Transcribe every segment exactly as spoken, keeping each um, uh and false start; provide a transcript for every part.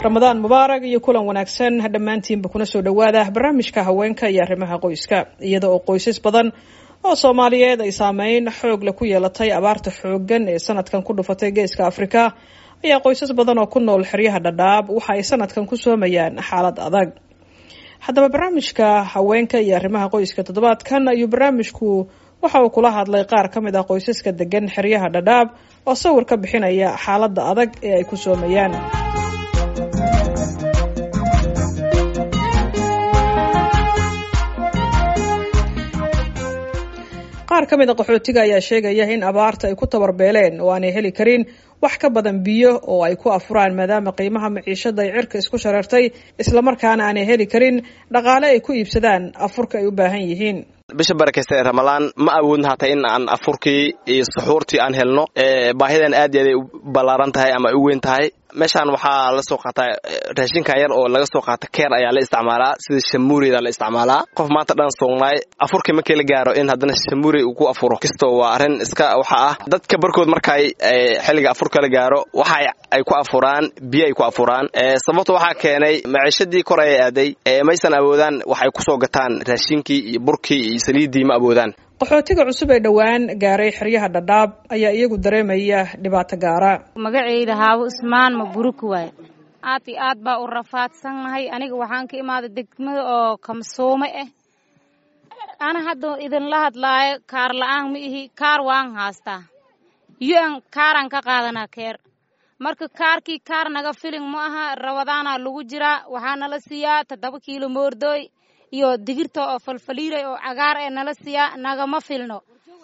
ramadaan mubaarak iyo kulan wanaagsan dhammaantiinba kuna soo dhawaada barnaamijka haweenka iyo arrimaha qoyska iyada oo qoysas badan oo Soomaaliyeed ay saameyn xoog leh ku yeelatay abaarta xooggan ee sanadkan ku dhufatay geeska Afrika ayaa qoysas badan oo ku nool xeryaha Dadaab waxa ay sanadkan ku soomayaan xaalad adag. haddaba barnaamijka haweenka iyo arrimaha qoyska toddobaadkan ayuu barnaamijku waxa uu kula hadlay qaar ka mid ah qoysaska degan xeryaha Dadaab oo sawir ka bixinaya xaaladda adag ee ay ku soomayaan. qaar ka mid ah qaxootiga ayaa sheegaya in abaarta ay ku tabarbeeleen oo aanay heli karin wax ka badan biyo oo ay ku afuraan maadaama qiimaha maciishada ay cirka isku shareertay isla markaana aanay heli karin dhaqaale ay ku iibsadaan afurka ay u baahan yihiin. bisha barakeysan Ramadaan ma awoodna hata in aan afurkii iyo suxuurtii aan helno ee baahidan aad iyo aad u balaaran tahay ama u weyn tahay. meeshaan waxaa la soo qaataa raashinka yar oo laga soo qaata keer ayaa la isticmaalaa sida shamuurida la isticmaalaa. qof maanta dhan soognay afurkii ma kala gaaro in haddana shamuuri uu ku afuro kisto waa arrin iska waxa ah dadka barkood markay xilliga afurka la gaaro waxa ay ku afuraan biyo ay ku afuraan sababtoo waxa keenay maciishadii kor ay aaday ee maysan awoodaan waxay ku soo gataan raashinkii iyo burkii iyo saliidii ma awoodaan. qaxootiga cusub ee dhawaan gaaray xeryaha Dadaab ayaa iyagu dareemaya dhibaato gaara. magacayda Haawo Usmaan Mabruuk waay aad iyo aad baa u rafaadsanahay. aniga waxaan ka imaaday degmada oo Kamsoome ah. ana hadda idin la hadlaayo kaar la'aan ma ihi kaar waan haastaa yaan kaaran ka qaadanaa keer marka kaarkii kaar naga filin ma aha. Ramadaana lagu jiraa waxaana la siiyaa toddoba kiilo moordoy iyo digirta oo falfaliiray oo cagaar ee nala siiya nagama filno.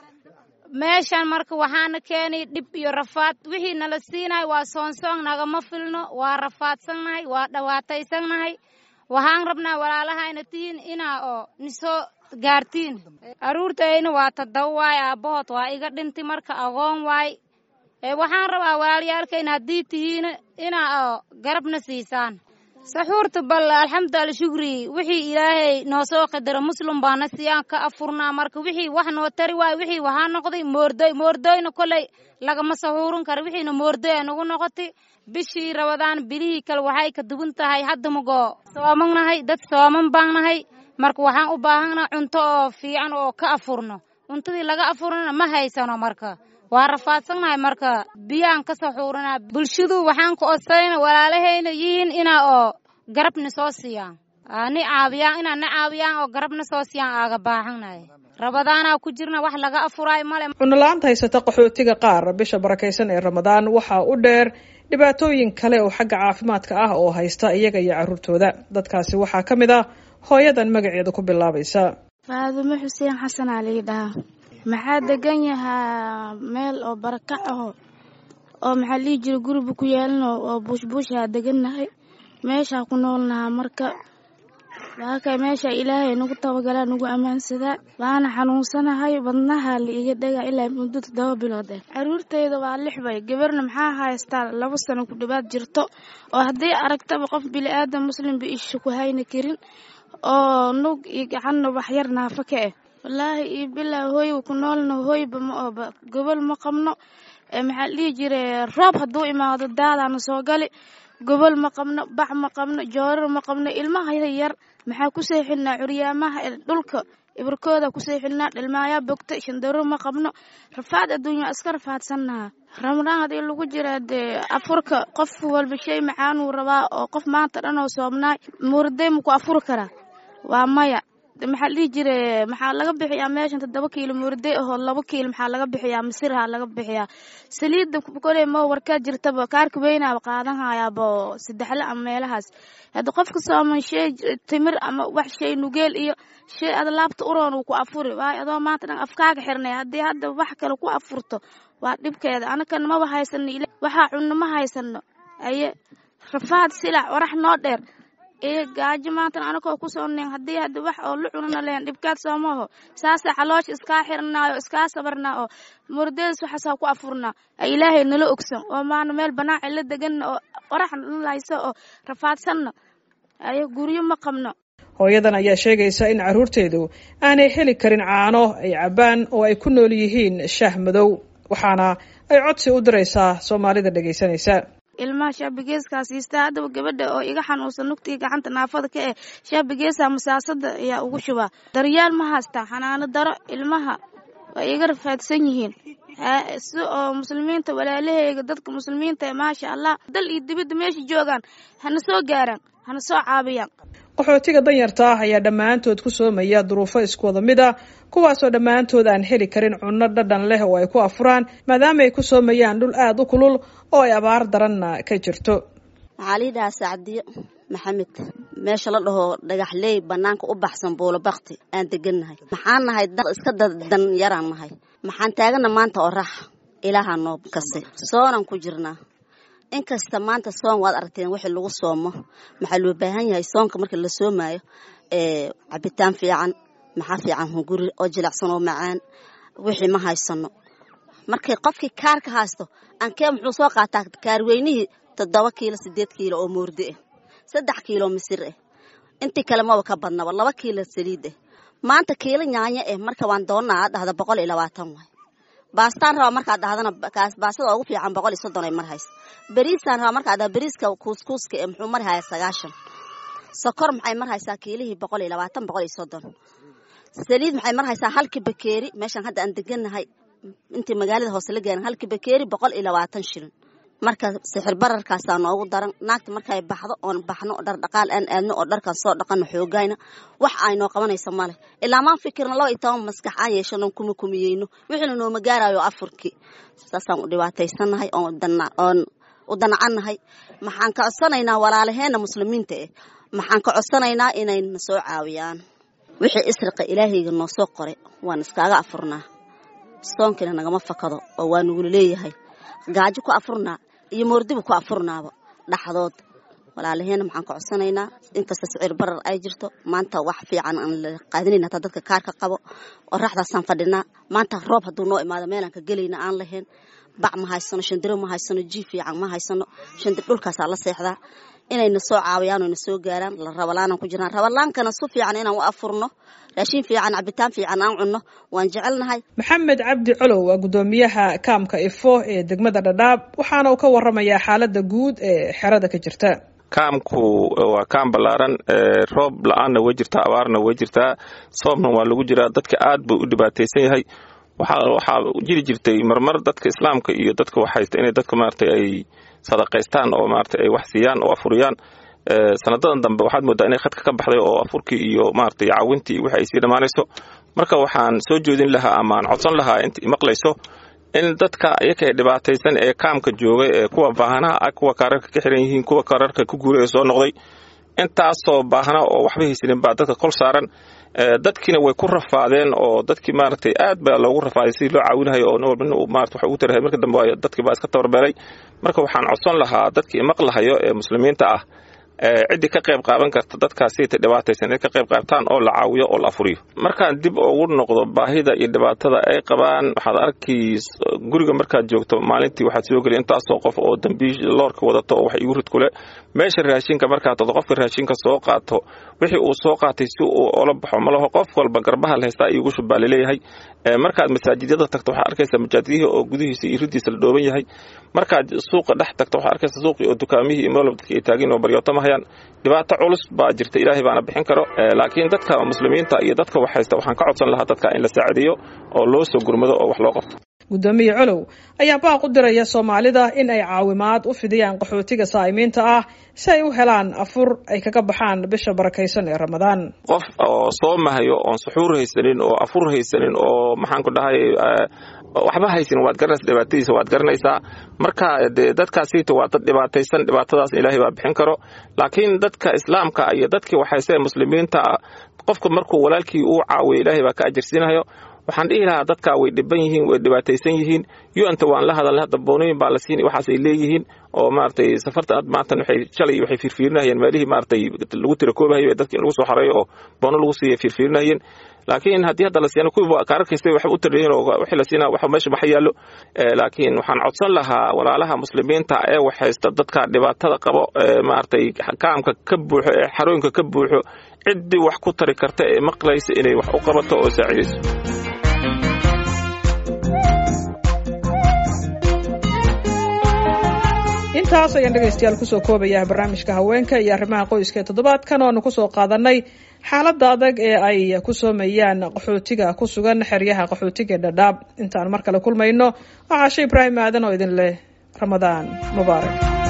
meeshan marka waxaana keenay dhib iyo rafaad wixii nala siinay waa soonsoon nagama filno waa rafaadsanahay waa dhawaataysanahay. waxaan rabnaa walaalahayna tihiin inaa oo nisoo gaartiin. aruurtayna waa toddoba waay aabahood waa iga dhintay marka agoon waay. waxaan rabaa walaalayaalkayna haddii tihiin inaa oo garabna siisaan. saxuurta bal alxamdulillaah shukri wixii ilaahay noo soo qadaro muslim baana siyaan ka afurnaa marka wixii wax noo tari waay wixii waxa noqday moordoy moordoyna kolay lagama saxuurin karo wixiina moordoy nagu noqotay. bishii Ramadaan bilihii kale waxay ka duwan tahay hadda mago soomanahay dad sooman baanahay marka waxaan u baahanaa cunto oo fiican oo ka afurno. cuntadii laga afurna ma haysano marka waa rafaadsanahay marka biyaan ka saxuurinaa. bulshadu waxaan ku odsayna walaalahayna yihiin inaa oo garabna soo siiyaan ani caawiyaan inaa na caawiyaan oo garabna soo siiyaan aaga baahanahay. Ramadaana ku jirna wax laga afuraay male. cunno la'aanta haysata qaxootiga qaar bisha barakeysan ee Ramadaan waxa u dheer dhibaatooyin kale oo xagga caafimaadka ah oo haysta iyaga iyo carruurtooda. dadkaasi waxaa ka mid ah hooyadan magaceeda ku bilaabaysa Faadumo Xuseen Xasan Ali dhaha. maxaa degan yahaa meel oo barakac ah oo maxaa lii jiro guriga ku yaalno oo buush buush ah degannahay meesha ku noolnaha marka waxa meesha Ilaahay nagu tabagalaa nagu amaansada waana xanuunsanahay wadnaha la iga dhaga ilaa muddo toddoba bilood ah. caruurtayda waa lix bay gabarna maxaa haystaa laba sano ku dhawaad jirto oo haddii aragtaba qof bili aadam muslim bi isha ku hayna karin oo nug iyo gacan wax yar naafa ka ah. wallaahi iyo bilaa hooy ku noolno hooyba ma ooba gobol ma qabno maxaa lii jiray roob hadduu imaado daadana soo gali gobol ma qabno bax ma qabno joorar ma qabno ilmaha yar maxaa ku seexinaa curyaamaha dhulka ibarkooda ku seexinaa dhalmaaya bogta shandaro ma qabno rafaad adduunyo iska rafaadsanaa. Ramadaan hadii lagu jira de afurka qof walba shay macaan uu rabaa oo qof maanta dhan oo soomnaay moorday ma ku afur kara waa maya. maxaa lii jiray maxaa laga bixiyaa meeshan toddoba kiilo moorday oo laba kiilo maxaa laga bixiyaa misirha laga bixiyaa saliid kolay ma warka jirtaba kaarka weynaa qaadan hayaabo saddexle ama meelahaas. hada qofka sooman shay timir ama wax shay nugeel iyo shay ad laabta uroon uu ku afuri waay adoo maanta dhan afkaaga xirnay haddii hadda wax kale ku afurto waa dhibkeeda. anakan ma haysan waxa cunno ma haysano aye rafaad silac warax noo dheer ee gaajo maanta anakoo ku soonneen haddii hadda wax oo la cunana leen dhibkaad soomaho saasa xaloosh iska xirnaayo iska sabarnaa oo murdees waxa ku afurnaa Ilaahay nala ogsan oo maana meel banaac la degan oo warax layso oo rafaadsanna ay guriyo ma qabno. hooyadan ayaa sheegaysa in carruurteedu aanay heli karin caano ay cabaan oo ay ku nool yihiin shaah madow waxaana ay codsi u diraysaa Soomaalida dhageysanaysa. ilmaha shaabigeeskaas siistaa haddaba gabadha oo iga xanuunsan lugtii gacanta naafada ka eh shaabigeesa masaasada ayaa ugu shubaa daryaal ma haystaa xanaano daro ilmaha way iga rafaadsan yihiin si oo muslimiinta walaalahayga dadka muslimiinta ee maasha Allah dal iyo dibadda meesha joogaan hana soo gaaraan hana soo caabiyaan qaxootiga danyarta ah ayaa dhammaantood ku soomaya duruufo isku wada mid ah kuwaasoo dhammaantood aan heli karin cunno dhadhan leh oo ay ku afuraan maadaama ay ku soomayaan dhul aad u kulul oo ay abaar daranna ka jirto maxaalidaa Saacdiyo Maxamed meesha la dhaho dhagaxley banaanka u baxsan boolo baqti aan degannahay maxaan nahay dad iska dan yaraan nahay maxaan taagana maanta oo raax ilaaha noo kasay soonan ku jirnaa inkasta maanta soon waad aragteen wixii lagu soomo maxaa loo baahan yahay soonka marka la soomayo ee cabitaan fiican maxaa fiican hunguri oo jilicsan oo macaan wixii ma haysano markay qofkii kaarka haysto aan kee muxuu soo qaataa kaar weynihii toddoba kiilo siddeed kiilo oo moordi ah saddex kiilo misir ah intii kale ma ka badnaba laba kiilo saliid ah maanta kiilo nyaanya ah marka waan doonaa dhahda boqol iyo labaatan way baastaan raba marka dhahdana kaas baasada ugu fiican boqol iyo soddon ay mar hays bariisaan raba marka dhahda bariiska kuuskuuska ee muxuu mar hayaa sagaashan sokor maxay mar haysaa kiilihii boqol iyo labaatan boqol iyo soddon saliid maxay mar haysaa halkii bakeeri meeshan hadda aan degannahay intii magaalada hoose la gaarin halkii bakeeri boqol iyo labaatan shilin marka sixir bararkaas aan ugu daran naagta markay baxdo oo baxno dhar dhaqaal aan aadno oo dharkan soo dhaqano xoogayna wax ay noo qabanayso male ilaa ma fikirna laba iyo toban maskax aan yeeshano kuma kumiyeyno wixii noo magaarayo afurki saasaan u dhibaataysanahay oo dana oo u danacanahay maxaan ka codsanaynaa walaalaheena muslimiinta ah maxaan ka codsanaynaa inay na soo caawiyaan wixii isriqa ilaahayga noo soo qoray waan iskaaga afurnaa soonkina nagama fakado oo waan ugu leeyahay gaajo ku afurnaa iyo moordibu ku afurnaaba dhaxdood walaalaheena maxaan ka codsanaynaa inkasta sicir barar ay jirto maanta wax fiican aan la qaadinayna ta dadka kaarka qabo oo raxdaasaan fadhinaa maanta roob haduu noo imaado meel aan ka galayna aan lahayn bac ma haysano shandiro ma haysano jiif fiican ma haysano shandir dhulkaas la seexdaa inayna soo caawiyaan oo na soo gaaraan la rabalaan ku jiraan rabalaankana su fiican inaan u afurno raashin fiican cabitaan fiican aan cunno waan jecelnahay maxamed cabdi colow waa gudoomiyaha kaamka ifo ee degmada Dhadhaab waxaana uu ka waramayaa xaaladda guud ee xerada ka jirta kaamku waa kaam balaaran roob la'aana way jirtaa abaarna way jirtaa soomna waa lagu jiraa dadka aad buu u dhibaataysan yahay waxa waxa jiri jirtay marmar dadka islaamka iyo dadka waxaysta inay dadka maartay ay sadaqaystaan oo maartay ay wax siiyaan oo afuriyaan sanadadan dambe waxaad moodaa inay khadka ka baxday oo afurkii iyo maartay caawintii waxa ay sii dhamaanayso marka waxaan soo jeedin lahaa ama aan codsan lahaa intii maqlayso in dadka iyaga ee dhibaataysan ee kaamka jooga ee kuwa baahanaha ah kuwa kaararka ka xiran yihiin kuwa kaararka ku guuray soo noqday intaasoo baahana oo waxba haysanin baa dadka kol saaran dadkiina way ku rafaadeen oo dadkii maartay aad baa loogu rafaaday si loo caawinayo oo nabad inuu maartay wax ugu tarahay marka dambe dadkii baa iska tabarbeelay marka waxaan codsan lahaa dadkii maqlahayo ee muslimiinta ah cidi ka qayb qaadan karta dadkaasi ta dhibaataysan ka qayb qaabtaan oo la caawiyo oo la afuriyo markaan dib ugu noqdo baahida iyo dhibaatada ay qabaan waxaad arkii guriga markaad joogto maalintii waxaad soo galay intaas oo qof oo dambiish loorka wadato oo wax igu rid kule meesha raashinka markaad todo qofka raashinka soo qaato wixii uu soo qaatay si uu ola baxo malaha qof walba garbaha la haystaa igu shubaale leeyahay markaad masaajidada tagto waxaad arkaysaa masaajidihii oo gudihiisa iyo ridiisa la dhooban yahay markaad suuqa dhex tagto waxaad arkaysaa suuqii oo dukaamihii iyo meelba dadkii ay taagin oo baryootama hayaan dhibaato culus baa jirta ilaahay baana bixin karo laakiin dadka muslimiinta iyo dadka wax haysta waxaan ka codsan lahaa dadka in la saacideeyo oo loo soo gurmado oo wax loo qabto gudoomiye colow ayaa baaq u diraya Soomaalida in ay caawimaad u fidiyaan qaxootiga saayimiinta ah si ay u helaan afur ay kaga baxaan bisha barakaysan ee Ramadaan qof oo soomahayo oo suxuur haysanin oo afur haysanin oo maxaan ku dhahay waxba haysan waad garanaysaa dhibaatadiisa waad garanaysaa marka dadkaasi waa dad dhibaataysan dhibaatadaas ilaahay baa bixin karo laakiin dadka islaamka iyo dadkii waxay muslimiinta qofka markuu walaalkii uu caawiyo ilaahay baa ka ajirsiinayo waxaan dhihi lahaa dadka way dhiban yihiin way dhibaataysan yihiin U N ta waan la hadalnaa daboonin baa la siin waxaas ay leeyihiin oo maartay safarta aad maanta waxay shalay waxay fiirfiirinayeen meelihii maartay lagu tira koobahay dadkii lagu soo xareeyo oo boono lagu siiyay fiirfiirinayeen laakiin haddii hadda la siiyana kuwa kaararkiisa wax u tiriyeen oo wixii la siina waxa meesha ma yaalo laakiin waxaan codsan lahaa walaalaha muslimiinta ee waxaysta dadka dhibaatada qabo maartay kaamka ka buuxo ee xarooyinka ka buuxo cid wax ku tari karta ee maqlaysa inay wax u qabato oo saacidayso inta intaas ayaan dhegaystayaal kusoo koobayaa barnaamijka haweenka iyo arrimaha qoyska ee toddobaadkan oo aanu kusoo qaadanay xaaladda adag ee ay ku soomeeyaan qaxootiga ku sugan xeryaha qaxootiga dhadhaab. intaan mar kale kulmayno waxaa Sheikh Ibraahim Aadan oo idin leh Ramadaan Mubaarak.